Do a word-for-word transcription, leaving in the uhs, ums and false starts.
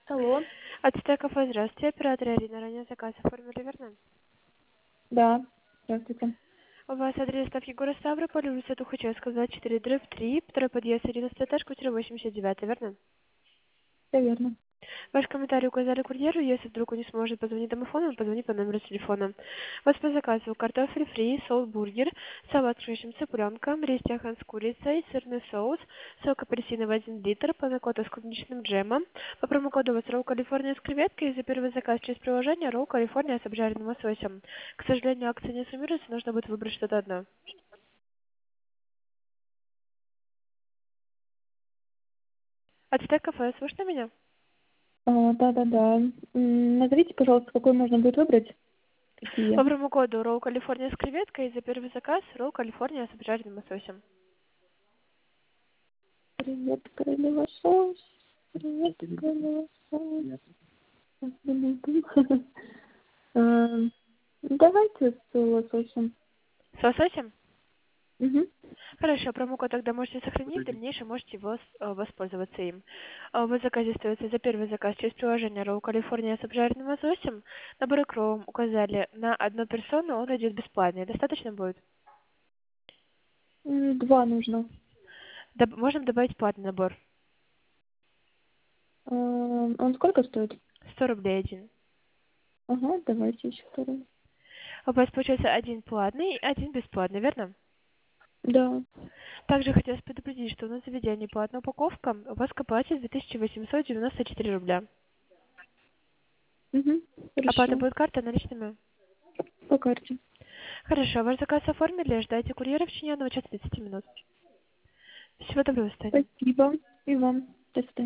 Алло. Ацтек кафе, здравствуйте. Оператор Арина, ранее заказ оформили, верно? Да. Здравствуйте. У вас адрес ставки город Ставрополь, улица Тухачевская, двадцать четыре, дробь три, второй подъезд, одиннадцатый этаж, квартира восемьдесят девять, верно? Все верно. Ваш комментарий указали курьеру, если вдруг он не сможет позвонить домофону, он позвонит по номеру телефона. Вас по заказу картофель фри, соус-бургер, салат с фрешем цыпленком, рис тяхан с курицей, сырный соус, сок апельсиновый один литр, панакота с клубничным джемом. По промокоду у вас ролл Калифорния с креветкой, и за первый заказ через приложение ролл Калифорния с обжаренным лососем. К сожалению, акция не суммируется, нужно будет выбрать что-то одно. Ацтек кафе, слышно меня? А, да-да-да. М, Назовите, пожалуйста, какой можно будет выбрать? По Какие? промокоду ролл Калифорния с креветкой, и за первый заказ ролл Калифорния с обжаренным лососем. Креветка или лосось? Креветка или лосось? Сейчас, минуту. Эм, Давайте с лососем. С лососем? Мгм. Хорошо, промокод тогда можете сохранить, в дальнейшем можете его, с- э, воспользоваться им. А В заказе остается за первый заказ через приложение Roll California с обжаренным лососем. Набор икром указали на одну персону, он идет бесплатный. Достаточно будет? М, Два нужно. Доб- можем добавить платный набор. Эм, Он сколько стоит? сто рублей один. Ага, давайте еще второй. У вас получается один платный и один бесплатный, верно? Да. Также хотелось предупредить, что у нас заведение платная упаковка, у вас к оплате две тысячи восемьсот девяносто четыре рубля. Угу. Оплата Хорошо. будет картой наличными? По карте. Хорошо, ваш заказ оформили, ждайте курьера в течение одного часа тридцати минут. Всего доброго, Таня. Спасибо. И вам. До свидания.